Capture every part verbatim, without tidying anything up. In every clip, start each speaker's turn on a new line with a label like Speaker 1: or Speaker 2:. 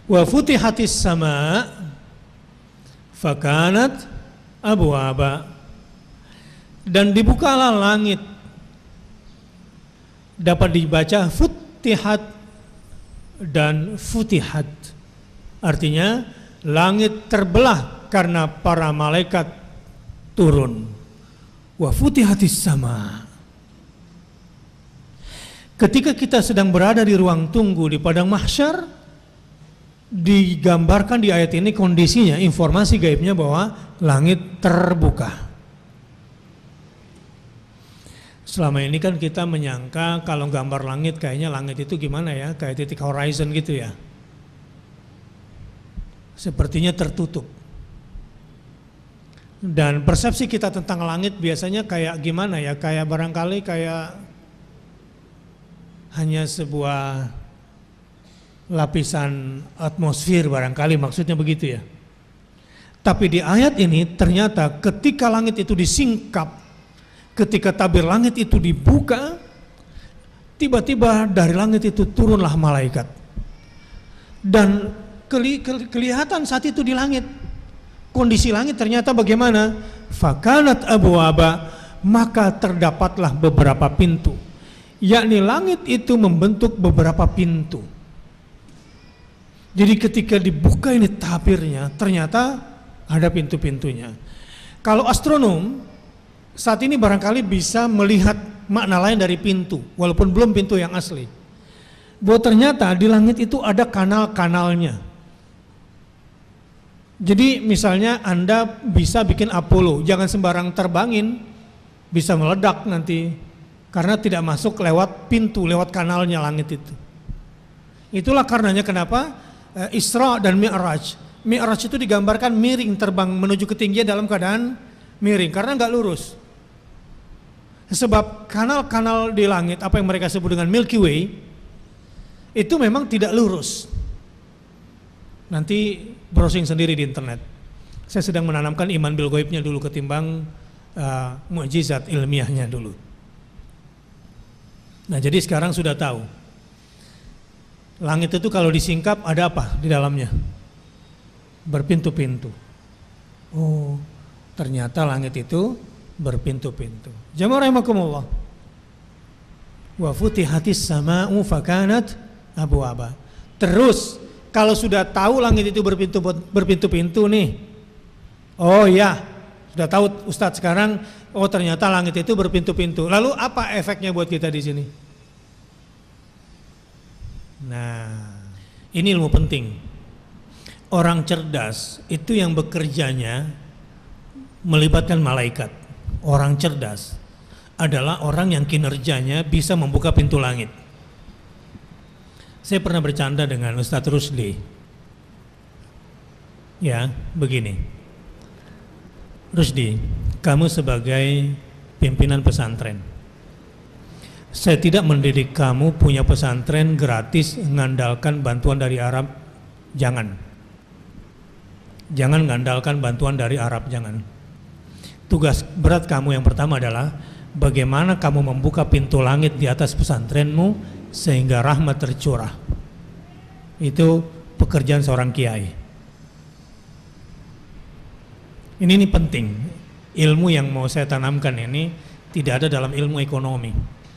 Speaker 1: Wa futihatis sama fakanat abwaba, dan dibukalah langit. Dapat dibaca futihat dan futihat, artinya langit terbelah karena para malaikat turun. Wa futihatis sama. Ketika kita sedang berada di ruang tunggu di padang mahsyar, digambarkan di ayat ini kondisinya, informasi gaibnya bahwa langit terbuka. Selama ini kan kita menyangka kalau gambar langit kayaknya langit itu gimana ya, kayak titik horizon gitu ya. Sepertinya tertutup. Dan persepsi kita tentang langit biasanya kayak gimana ya, kayak barangkali kayak hanya sebuah lapisan atmosfer barangkali, maksudnya begitu ya. Tapi di ayat ini ternyata ketika langit itu disingkap, ketika tabir langit itu dibuka, tiba-tiba dari langit itu turunlah malaikat. Dan keli, keli, kelihatan saat itu di langit, kondisi langit ternyata bagaimana? Fakanat abwaba, maka terdapatlah beberapa pintu. Yakni langit itu membentuk beberapa pintu. Jadi ketika dibuka ini tabirnya, ternyata ada pintu-pintunya. Kalau astronom saat ini barangkali bisa melihat makna lain dari pintu, walaupun belum pintu yang asli. Bahwa ternyata di langit itu ada kanal-kanalnya. Jadi misalnya Anda bisa bikin Apollo, jangan sembarang terbangin, bisa meledak nanti, karena tidak masuk lewat pintu, lewat kanalnya langit itu. Itulah karenanya kenapa Isra dan Mi'raj. Mi'raj itu digambarkan miring terbang menuju ketinggian dalam keadaan miring, karena nggak lurus. Sebab kanal-kanal di langit, apa yang mereka sebut dengan Milky Way, itu memang tidak lurus. Nanti browsing sendiri di internet. Saya sedang menanamkan iman bil ghaibnya dulu ketimbang uh, mukjizat ilmiahnya dulu. Nah jadi sekarang sudah tahu. Langit itu kalau disingkap ada apa di dalamnya? Berpintu-pintu. Oh, ternyata langit itu berpintu-pintu. Jamaah rahimakumullah. Wa futihatis sama'u fakanat abwaba. Terus kalau sudah tahu langit itu berpintu berpintu-pintu nih. Oh ya, sudah tahu Ustadz sekarang, oh ternyata langit itu berpintu-pintu. Lalu apa efeknya buat kita di sini? Nah, ini ilmu penting. Orang cerdas itu yang bekerjanya melibatkan malaikat. Orang cerdas adalah orang yang kinerjanya bisa membuka pintu langit. Saya pernah bercanda dengan Ustadz Rusli. Ya, begini. Rusdi, kamu sebagai pimpinan pesantren, saya tidak mendidik kamu punya pesantren gratis mengandalkan bantuan dari Arab. Jangan. Jangan mengandalkan bantuan dari Arab, jangan. Tugas berat kamu yang pertama adalah bagaimana kamu membuka pintu langit di atas pesantrenmu sehingga rahmat tercurah. Itu pekerjaan seorang kiai. Ini, ini penting. Ilmu yang mau saya tanamkan ini tidak ada dalam ilmu ekonomi.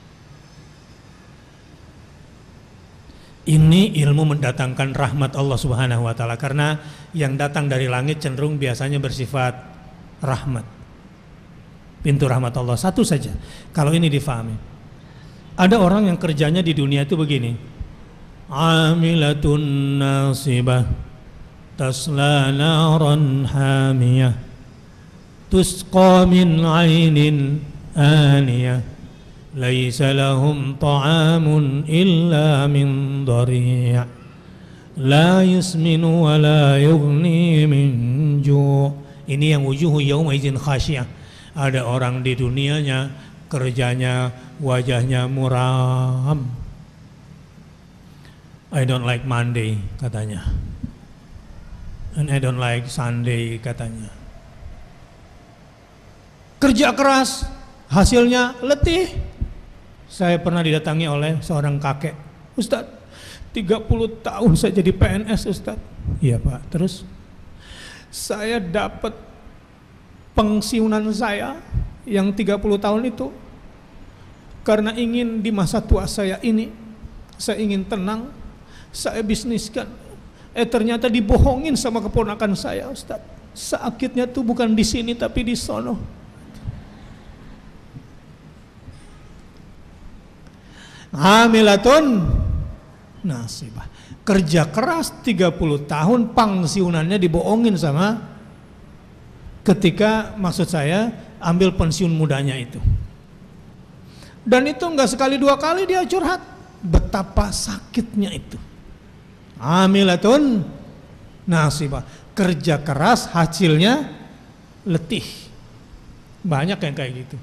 Speaker 1: Ini ilmu mendatangkan rahmat Allah Subhanahu wa taala, karena yang datang dari langit cenderung biasanya bersifat rahmat. Pintu rahmat Allah satu saja. Kalau ini difahami. Ada orang yang kerjanya di dunia itu begini. Amilatun nasibah tasla naran hamiyah tusqa min ainin aniyah laisa lahum ta'amun illa min dhari' la yusminu wa la yughni min ju'. Ini yang wujuhu yauma idzin khasyiyah. Ada orang di dunianya kerjanya wajahnya muram. I don't like Monday katanya, and I don't like Sunday katanya. Kerja keras, hasilnya letih. Saya pernah didatangi oleh seorang kakek, Ustadz, tiga puluh tahun saya jadi P N S Ustaz. Iya Pak, terus? Saya dapat pensiunan saya yang tiga puluh tahun itu karena ingin di masa tua saya ini, saya ingin tenang, saya bisniskan. Eh ternyata dibohongin sama keponakan saya Ustaz. Sakitnya tuh bukan di sini tapi di sono. Amilatun nasibah, kerja keras tiga puluh tahun, pensiunannya dibohongin sama, ketika maksud saya ambil pensiun mudanya itu. Dan itu enggak sekali dua kali dia curhat betapa sakitnya itu. Amilatun nasibah, kerja keras hasilnya letih. Banyak yang kayak gitu.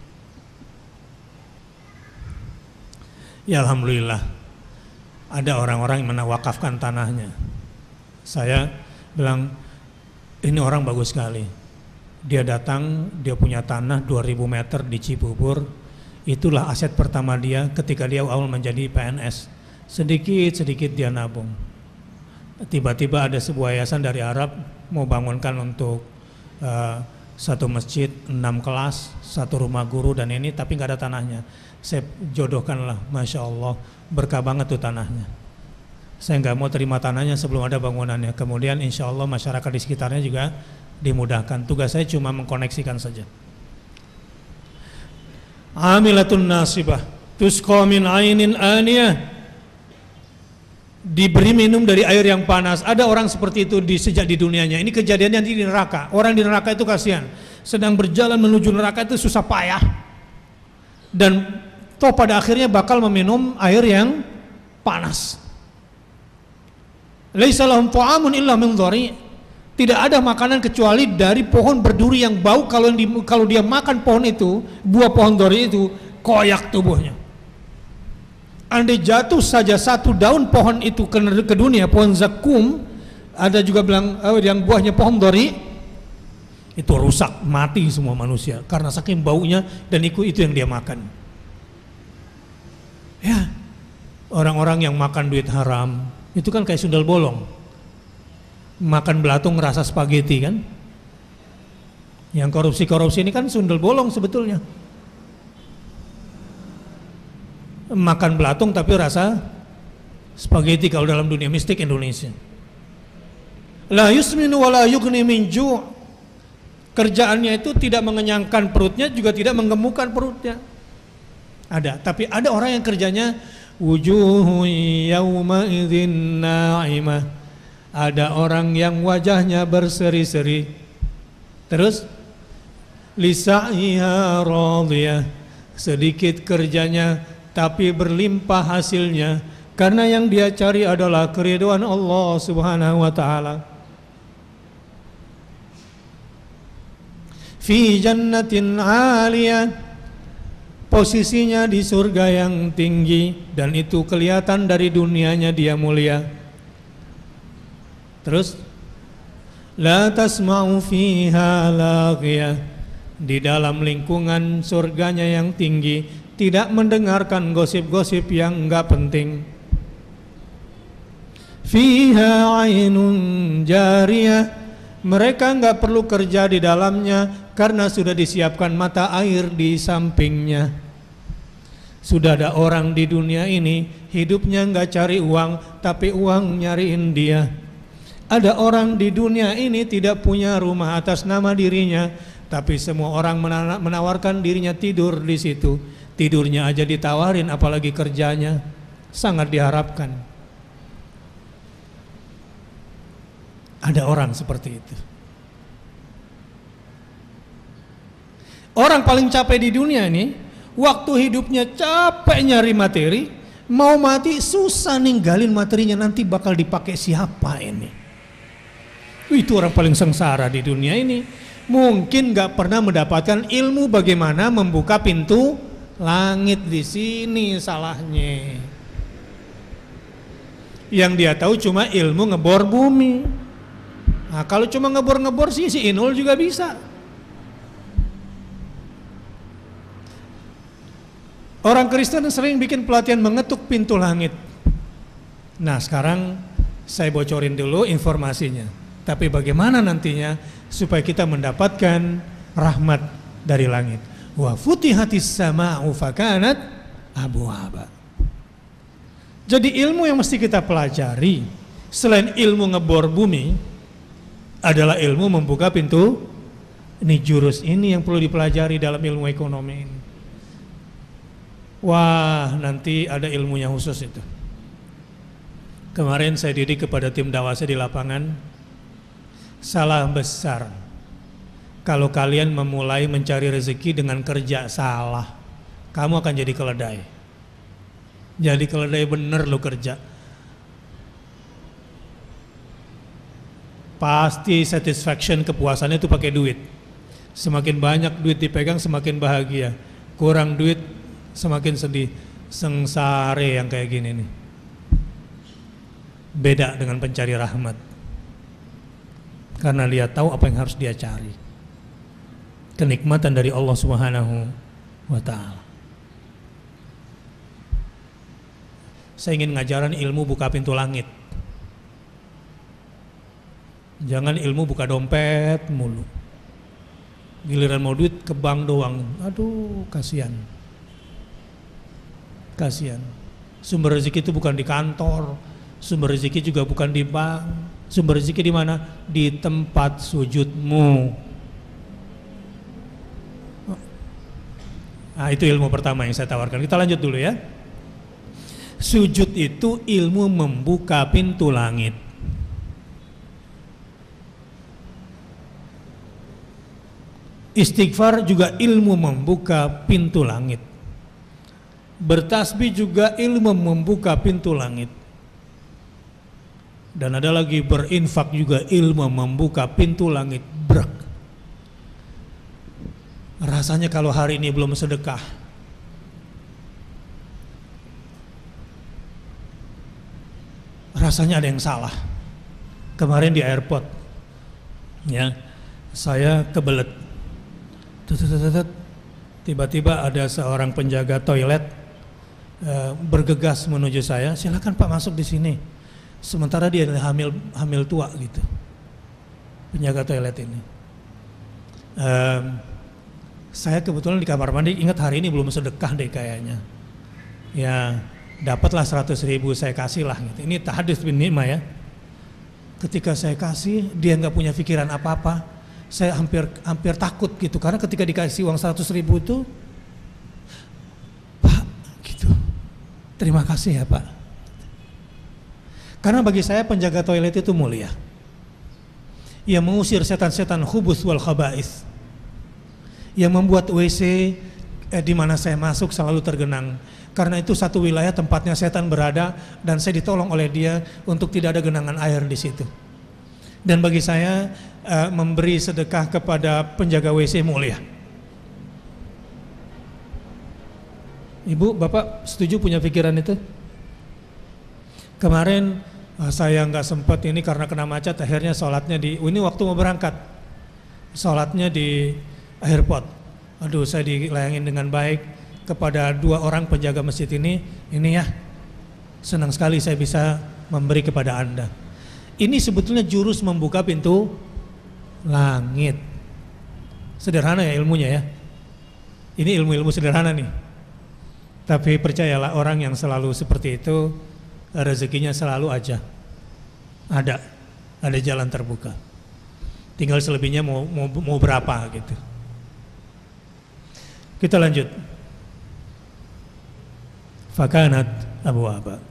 Speaker 1: Ya alhamdulillah ada orang-orang yang menawakafkan tanahnya. Saya bilang ini orang bagus sekali. Dia datang, dia punya tanah dua ribu meter di Cibubur. Itulah aset pertama dia ketika dia awal menjadi P N S. Sedikit-sedikit dia nabung. Tiba-tiba ada sebuah yayasan dari Arab mau bangunkan untuk uh, satu masjid, enam kelas, satu rumah guru dan ini, tapi nggak ada tanahnya. Saya jodohkanlah, Masya Allah, berkah banget tuh tanahnya. Saya nggak mau terima tanahnya sebelum ada bangunannya. Kemudian insya Allah masyarakat di sekitarnya juga dimudahkan. Tugas saya cuma mengkoneksikan saja. Amilatun nasibah, tusqa min ainin aniyah, diberi minum dari air yang panas. Ada orang seperti itu di sejak di dunianya. Ini kejadiannya di neraka. Orang di neraka itu kasihan, sedang berjalan menuju neraka itu susah payah, dan toh pada akhirnya bakal meminum air yang panas. Laisa lahum ta'amun illa min dhari'. Tidak ada makanan kecuali dari pohon berduri yang bau. Kalau di, kalau dia makan pohon itu, buah pohon dhari itu, koyak tubuhnya. Andai jatuh saja satu daun pohon itu ke, ke dunia, pohon zakum, ada juga bilang oh, yang buahnya pohon dhari, itu rusak, mati semua manusia karena saking baunya, dan itu itu yang dia makan. Ya, orang-orang yang makan duit haram itu kan kayak sundal bolong, makan belatung rasa spaghetti kan. Yang korupsi-korupsi ini kan sundal bolong sebetulnya, makan belatung tapi rasa spaghetti kalau dalam dunia mistik Indonesia. La yusminu wa la yughni min ju'. Kerjaannya itu tidak mengenyangkan perutnya, juga tidak menggemukkan perutnya. Ada, tapi ada orang yang kerjanya wujuhu yawma idzin na'imah. Ada orang yang wajahnya berseri-seri. Terus lisa'iha radiyah, sedikit kerjanya tapi berlimpah hasilnya, karena yang dia cari adalah keridhaan Allah Subhanahu wa taala. Fi jannatin 'aliyah, posisinya di surga yang tinggi, dan itu kelihatan dari dunianya dia mulia. Terus la tasma'u fiha laghiyah, di dalam lingkungan surganya yang tinggi tidak mendengarkan gosip-gosip yang enggak penting. Fiha 'ainun jariyah, mereka enggak perlu kerja di dalamnya karena sudah disiapkan mata air di sampingnya. Sudah ada orang di dunia ini hidupnya enggak cari uang, tapi uang nyariin dia. Ada orang di dunia ini tidak punya rumah atas nama dirinya, tapi semua orang menawarkan dirinya tidur di situ. Tidurnya aja ditawarin, apalagi kerjanya. Sangat diharapkan. Ada orang seperti itu. Orang paling capek di dunia ini, waktu hidupnya capek nyari materi, mau mati susah ninggalin materinya, nanti bakal dipakai siapa ini. Itu orang paling sengsara di dunia ini. Mungkin gak pernah mendapatkan ilmu bagaimana membuka pintu langit. Di sini salahnya. Yang dia tahu cuma ilmu ngebor bumi. Nah, kalau cuma ngebor-ngebor sih si Inul juga bisa. Orang Kristen sering bikin pelatihan mengetuk pintu langit. Nah sekarang saya bocorin dulu informasinya. Tapi bagaimana nantinya supaya kita mendapatkan rahmat dari langit. Wa futihatis sama'u fakanat abwaba. Jadi ilmu yang mesti kita pelajari selain ilmu ngebor bumi adalah ilmu membuka pintu. Ini jurus ini yang perlu dipelajari dalam ilmu ekonomi ini. Wah, nanti ada ilmunya khusus itu. Kemarin saya didik kepada tim dawasa di lapangan. Salah besar kalau kalian memulai mencari rezeki dengan kerja salah. Kamu akan jadi keledai. Jadi keledai bener lo kerja. Pasti satisfaction, kepuasannya itu pakai duit. Semakin banyak duit dipegang semakin bahagia. Kurang duit semakin sedih. Sengsare yang kayak gini nih. Beda dengan pencari rahmat. Karena dia tahu apa yang harus dia cari. Kenikmatan dari Allah Subhanahu wa ta'ala. Saya ingin ngajaran ilmu buka pintu langit. Jangan ilmu buka dompet mulu. Giliran mau duit ke bank doang. Aduh, kasihan. Kasihan. Sumber rezeki itu bukan di kantor. Sumber rezeki juga bukan di bank. Sumber rezeki di mana? Di tempat sujudmu. Nah, itu ilmu pertama yang saya tawarkan. Kita lanjut dulu ya. Sujud itu ilmu membuka pintu langit. Istighfar juga ilmu membuka pintu langit. Bertasbih juga ilmu membuka pintu langit. Dan ada lagi berinfak juga ilmu membuka pintu langit. Brek. Rasanya kalau hari ini belum sedekah, rasanya ada yang salah. Kemarin di airport, ya, saya kebelet. Tiba-tiba ada seorang penjaga toilet e, bergegas menuju saya. Silakan Pak masuk di sini. Sementara dia hamil hamil tua gitu. Penjaga toilet ini. E, saya kebetulan di kamar mandi. Ingat hari ini belum sedekah deh kayaknya. Ya dapatlah seratus ribu saya kasih lah gitu. Ini tahadits bin ni'mah ya. Ketika saya kasih dia nggak punya pikiran apa-apa. Saya hampir hampir takut gitu karena ketika dikasih uang seratus ribu itu, Pak gitu, terima kasih ya Pak. Karena bagi saya penjaga toilet itu mulia. Ia mengusir setan-setan khubus wal khaba'is. Yang membuat W C eh, di mana saya masuk selalu tergenang. Karena itu satu wilayah tempatnya setan berada dan saya ditolong oleh dia untuk tidak ada genangan air di situ. Dan bagi saya uh, memberi sedekah kepada penjaga W C mulia. Ibu, Bapak setuju punya pikiran itu? Kemarin uh, saya nggak sempat ini karena kena macet, akhirnya sholatnya di, ini waktu mau berangkat, sholatnya di airport. Aduh, saya dilayangin dengan baik kepada dua orang penjaga masjid ini. Ini ya, senang sekali saya bisa memberi kepada Anda. Ini sebetulnya jurus membuka pintu langit. Sederhana ya ilmunya ya. Ini ilmu-ilmu sederhana nih. Tapi percayalah orang yang selalu seperti itu rezekinya selalu aja ada, ada jalan terbuka. Tinggal selebihnya mau mau, mau berapa gitu. Kita lanjut. Fakanat abwaba.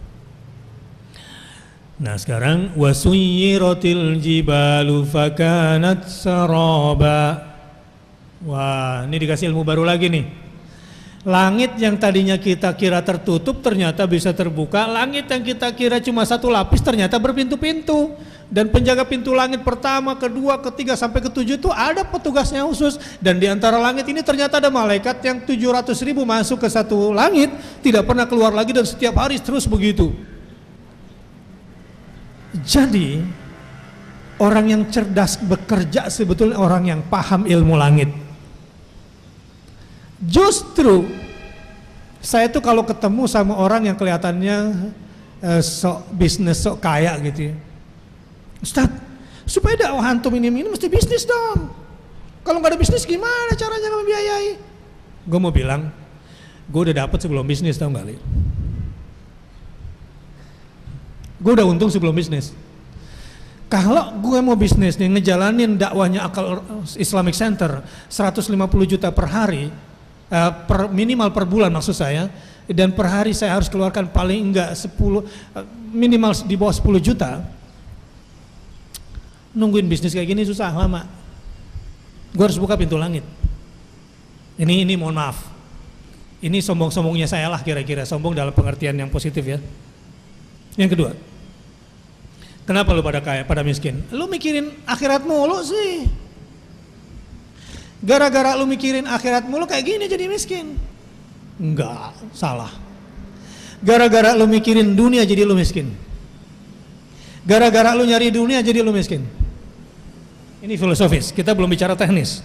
Speaker 1: Nah sekarang wasuyiratil jibalu fakanat saraba. Wah, ini dikasih ilmu baru lagi nih. Langit yang tadinya kita kira tertutup ternyata bisa terbuka. Langit yang kita kira cuma satu lapis ternyata berpintu-pintu. Dan penjaga pintu langit pertama, kedua, ketiga sampai ketujuh itu ada petugasnya khusus. Dan di antara langit ini ternyata ada malaikat yang tujuh ratus ribu masuk ke satu langit, tidak pernah keluar lagi dan setiap hari terus begitu. Jadi orang yang cerdas bekerja sebetulnya orang yang paham ilmu langit. Justru saya tuh kalau ketemu sama orang yang kelihatannya uh, sok bisnis, sok kaya gitu ya. Ustaz, supaya dakwah antum ini ini mesti bisnis dong. Kalau nggak ada bisnis gimana caranya membiayai? Gue mau bilang, gue udah dapet sebelum bisnis, tau nggak li? Gue udah untung sebelum bisnis. Kalau gue mau bisnis nih ngejalanin dakwahnya Akal Islamic Center seratus lima puluh juta per hari, uh, per, minimal per bulan maksud saya, dan per hari saya harus keluarkan paling enggak sepuluh, uh, minimal di bawah sepuluh juta. Nungguin bisnis kayak gini susah, lama. Gue harus buka pintu langit. Ini ini mohon maaf. Ini sombong-sombongnya saya lah kira-kira, sombong dalam pengertian yang positif ya. Yang kedua, kenapa lu pada kaya, pada miskin? Lu mikirin akhirat mulu sih. Gara-gara lu mikirin akhirat mulu kayak gini jadi miskin. Enggak, salah. Gara-gara lu mikirin dunia jadi lu miskin. Gara-gara lu nyari dunia jadi lu miskin. Ini filosofis, kita belum bicara teknis.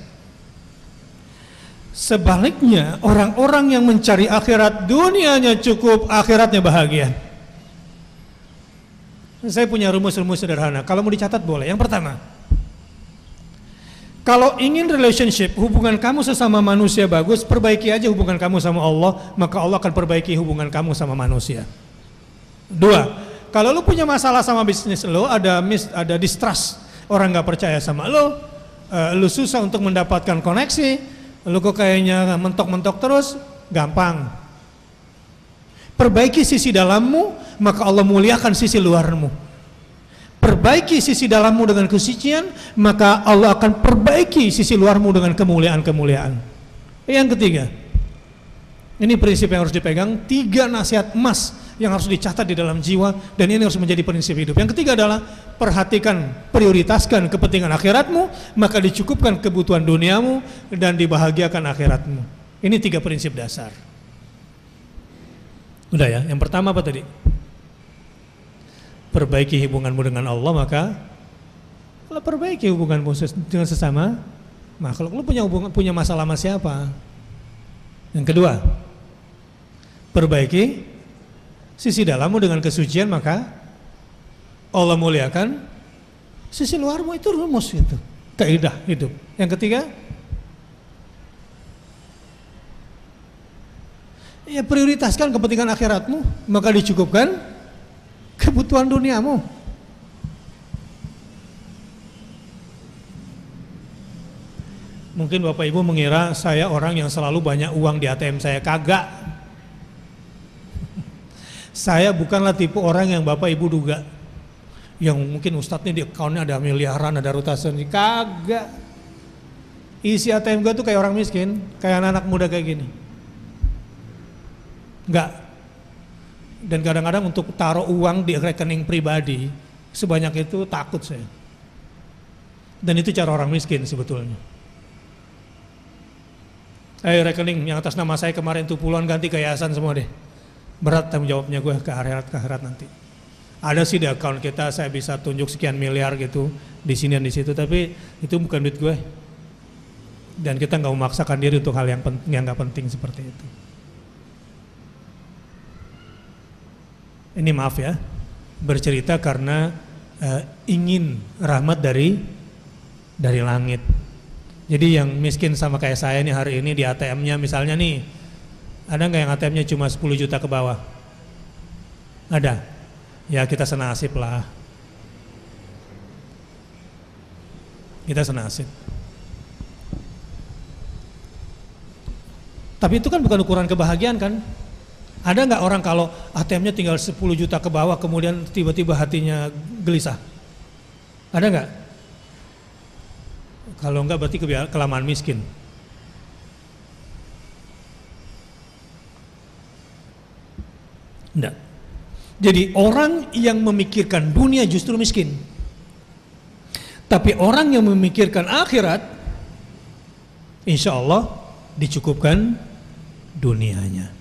Speaker 1: Sebaliknya, orang-orang yang mencari akhirat, dunianya cukup, akhiratnya bahagia. Saya punya rumus-rumus sederhana, kalau mau dicatat boleh. Yang pertama, kalau ingin relationship, hubungan kamu sesama manusia bagus, perbaiki aja hubungan kamu sama Allah, maka Allah akan perbaiki hubungan kamu sama manusia. Dua, kalau lu punya masalah sama bisnis lo, ada mis, ada distrust, orang gak percaya sama lo, uh, lu susah untuk mendapatkan koneksi, lu kok kayaknya mentok-mentok terus, gampang. Perbaiki sisi dalammu, maka Allah muliakan sisi luarmu. Perbaiki sisi dalammu dengan kesucian, maka Allah akan perbaiki sisi luarmu dengan kemuliaan-kemuliaan. Yang ketiga, ini prinsip yang harus dipegang, tiga nasihat emas yang harus dicatat di dalam jiwa, dan ini harus menjadi prinsip hidup. Yang ketiga adalah, perhatikan, prioritaskan kepentingan akhiratmu, maka dicukupkan kebutuhan duniamu, dan dibahagiakan akhiratmu. Ini tiga prinsip dasar. Udah ya, yang pertama apa tadi? Perbaiki hubunganmu dengan Allah, maka kalau perbaiki hubunganmu dengan sesama makhluk. Lu punya hubungan, punya masalah sama siapa? Yang kedua, perbaiki sisi dalammu dengan kesucian, maka Allah muliakan sisi luarmu. Itu rumus itu, kaidah hidup. Yang ketiga, ya prioritaskan kepentingan akhiratmu, maka dicukupkan kebutuhan duniamu. Mungkin Bapak Ibu mengira saya orang yang selalu banyak uang di A T M saya, kagak. Saya bukanlah tipe orang yang Bapak Ibu duga, yang mungkin Ustadz nih di akunnya ada miliaran, ada rutasan, kagak. Isi A T M gue tuh kayak orang miskin, kayak anak-anak muda kayak gini. Enggak. Dan kadang-kadang untuk taruh uang di rekening pribadi sebanyak itu takut saya. Dan itu cara orang miskin sebetulnya. Eh rekening yang atas nama saya kemarin tuh puluhan ganti ke yayasan semua deh. Berat tanggung jawabnya gue ke akhirat ke akhirat nanti. Ada sih di account kita saya bisa tunjuk sekian miliar gitu di sini dan di situ, tapi itu bukan duit gue. Dan kita nggak memaksakan diri untuk hal yang penting, yang nggak penting seperti itu. Ini maaf ya, bercerita karena uh, ingin rahmat dari dari langit. Jadi yang miskin sama kayak saya nih hari ini di A T M-nya misalnya nih, ada nggak yang A T M-nya cuma sepuluh juta ke bawah? Ada. Ya kita senasib lah. Kita senasib. Tapi itu kan bukan ukuran kebahagiaan kan? Ada nggak orang kalau A T M-nya tinggal sepuluh juta ke bawah kemudian tiba-tiba hatinya gelisah? Ada nggak? Kalau nggak berarti kelamaan miskin. Enggak. Jadi orang yang memikirkan dunia justru miskin. Tapi orang yang memikirkan akhirat, insya Allah dicukupkan dunianya.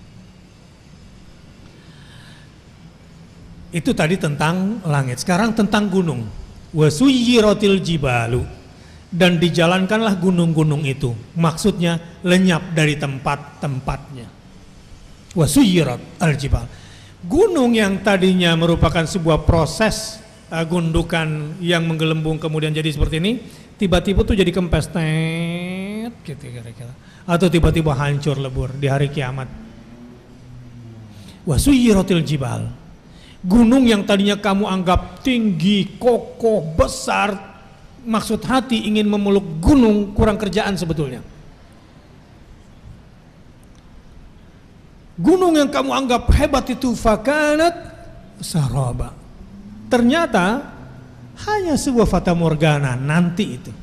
Speaker 1: Itu tadi tentang langit. Sekarang tentang gunung. Wasuyiratil jibalu, dan dijalankanlah gunung-gunung itu. Maksudnya lenyap dari tempat-tempatnya. Wasuyirat al jibal. Gunung yang tadinya merupakan sebuah proses uh, gundukan yang menggelembung kemudian jadi seperti ini, tiba-tiba tuh jadi kempes, tet, gitu kira-kira. Atau tiba-tiba hancur lebur di hari kiamat. Wa suyyiratil jibal. Gunung yang tadinya kamu anggap tinggi, kokoh, besar, maksud hati ingin memeluk gunung, kurang kerjaan sebetulnya. Gunung yang kamu anggap hebat itu fakanat saraba. Ternyata hanya sebuah fata morgana nanti itu.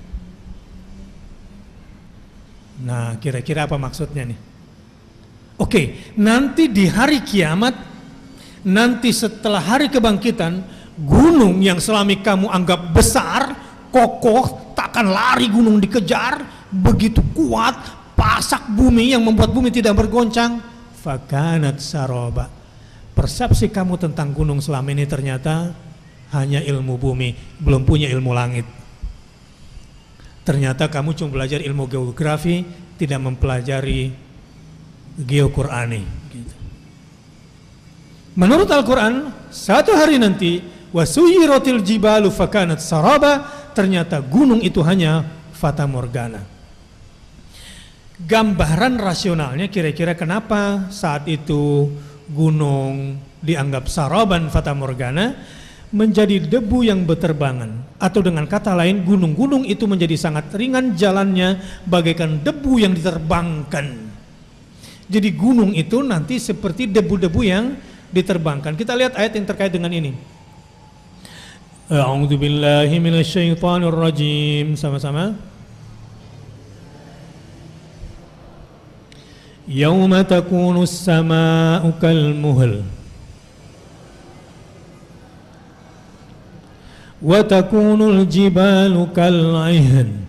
Speaker 1: Nah, kira-kira apa maksudnya nih? Oke, nanti di hari kiamat, nanti setelah hari kebangkitan, gunung yang selama kamu anggap besar, kokoh, takkan lari gunung dikejar, begitu kuat, pasak bumi yang membuat bumi tidak bergoncang, fakanat saroba. Persepsi kamu tentang gunung selama ini ternyata hanya ilmu bumi, belum punya ilmu langit. Ternyata kamu cuma belajar ilmu geografi, tidak mempelajari geoqur'ani gitu. Menurut Al-Quran, satu hari nanti wasuyiratil jibalu fakanat saraba, ternyata gunung itu hanya fata morgana. Gambaran rasionalnya kira-kira kenapa saat itu gunung dianggap saraban fata morgana, menjadi debu yang berterbangan, atau dengan kata lain gunung-gunung itu menjadi sangat ringan jalannya bagaikan debu yang diterbangkan. Jadi gunung itu nanti seperti debu-debu yang diterbangkan. Kita lihat ayat yang terkait dengan ini. A'udzu billahi minasyaitonir rajim. Sama-sama. Yauma takunus samaa'u kalmuhl wa takunul jibalu kal'ihn.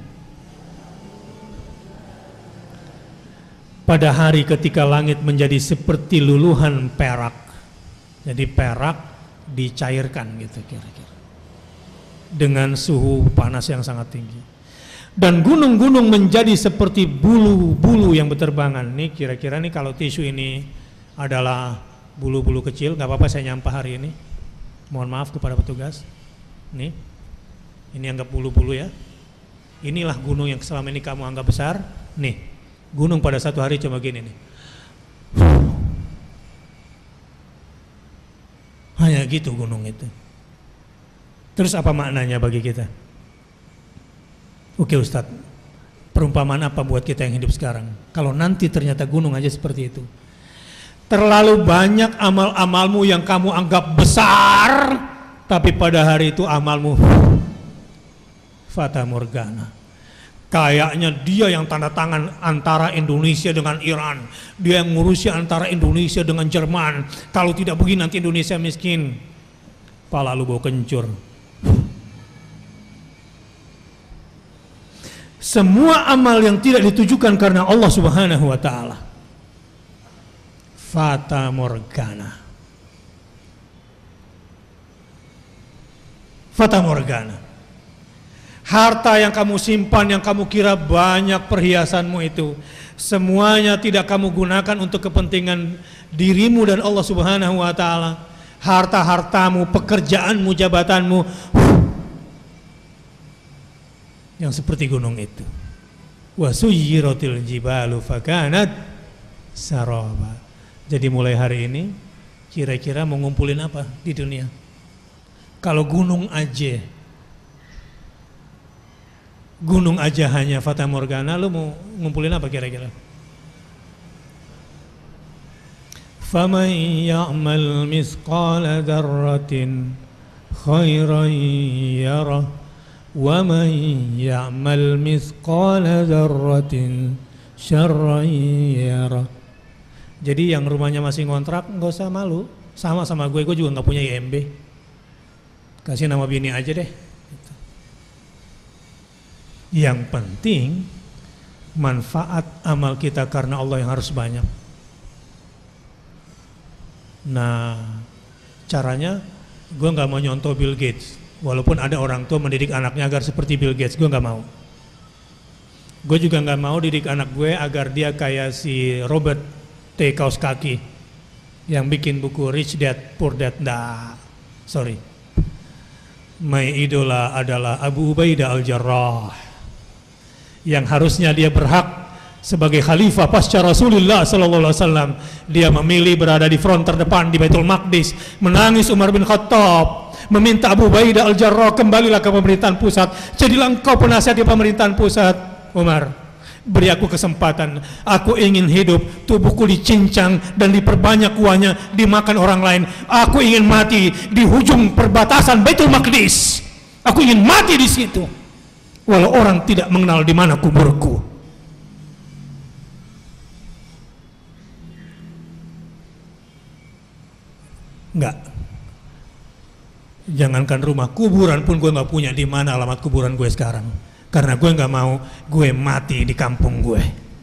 Speaker 1: Pada hari ketika langit menjadi seperti luluhan perak. Jadi perak dicairkan gitu kira-kira. Dengan suhu panas yang sangat tinggi. Dan gunung-gunung menjadi seperti bulu-bulu yang berterbangan. Nih kira-kira nih kalau tisu ini adalah bulu-bulu kecil, nggak apa-apa saya nyampah hari ini. Mohon maaf kepada petugas. Nih, ini anggap bulu-bulu ya. Inilah gunung yang selama ini kamu anggap besar. Nih, gunung pada satu hari cuma gini nih. Hanya gitu gunung itu. Terus apa maknanya bagi kita? Oke Ustadz, perumpamaan apa buat kita yang hidup sekarang? Kalau nanti ternyata gunung aja seperti itu. Terlalu banyak amal-amalmu yang kamu anggap besar, tapi pada hari itu amalmu fata morgana. Kayaknya dia yang tanda tangan antara Indonesia dengan Iran, dia yang ngurusi antara Indonesia dengan Jerman. Kalau tidak begini nanti Indonesia miskin. Pala lu bau kencur. Semua amal yang tidak ditujukan karena Allah Subhanahu wa taala fata morgana. Fata morgana. Harta yang kamu simpan, yang kamu kira banyak perhiasanmu itu, semuanya tidak kamu gunakan untuk kepentingan dirimu dan Allah Subhanahu wa taala. Harta-hartamu, pekerjaanmu, jabatanmu yang seperti gunung itu. Wa suyyiratil jibalu fakanat saraba. Jadi mulai hari ini kira-kira mau ngumpulin apa di dunia? Kalau gunung aja Gunung aja hanya fata morgana, lu mau ngumpulin apa kira-kira? Faman ya'mal misqala dzarratin khairan yarah wa man ya'mal misqala dzarratin syarran yarah. Jadi yang rumahnya masih ngontrak nggak usah malu, sama sama gue, gue juga nggak punya I M B. Kasih nama bini aja deh. Yang penting manfaat amal kita karena Allah yang harus banyak. Nah, caranya gue nggak mau nyontoh Bill Gates, walaupun ada orang tua mendidik anaknya agar seperti Bill Gates, gue nggak mau. Gue juga nggak mau didik anak gue agar dia kayak si Robert T. Kaos kaki yang bikin buku Rich Dad Poor Dad. Nah, sorry. My idola adalah Abu Ubaidah Al-Jarrah, yang harusnya dia berhak sebagai khalifah pasca Rasulullah sallallahu alaihi wasallam. Dia memilih berada di front terdepan di Baitul Maqdis, menangis Umar bin Khattab, meminta Abu Ubaidah Al-Jarrah, kembalilah ke pemerintahan pusat, jadilah engkau penasihat di pemerintahan pusat. Umar, beri aku kesempatan, aku ingin hidup, tubuhku dicincang dan diperbanyak kuahnya, dimakan orang lain. Aku ingin mati di ujung perbatasan Baitul Maqdis, aku ingin mati di situ, walau orang tidak mengenal di mana kuburku. Enggak, jangankan rumah, kuburan pun gue nggak punya di mana alamat kuburan gue sekarang, karena gue nggak mau gue mati di kampung gue.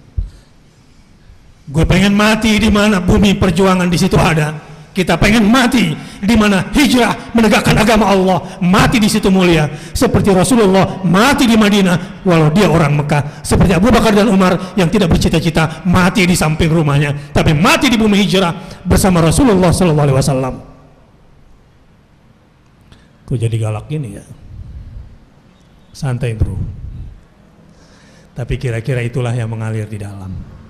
Speaker 1: Gue pengen mati di mana bumi perjuangan di situ ada. Kita pengen mati di mana hijrah menegakkan agama Allah, mati di situ mulia. Seperti Rasulullah mati di Madinah walau dia orang Mekah. Seperti Abu Bakar dan Umar yang tidak bercita-cita mati di samping rumahnya, tapi mati di bumi hijrah bersama Rasulullah sallallahu alaihi wasallam. Kok jadi galak gini ya? Santai bro. Tapi kira-kira itulah yang mengalir di dalam.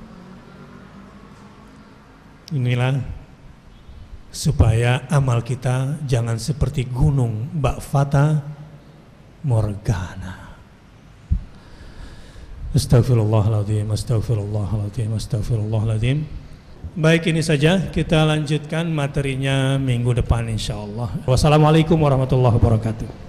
Speaker 1: Inilah supaya amal kita jangan seperti gunung bak fata morgana. Astaghfirullahaladzim, astaghfirullahaladzim, astaghfirullahaladzim. Baik, ini saja, kita lanjutkan materinya minggu depan insyaallah. Wassalamualaikum warahmatullahi wabarakatuh.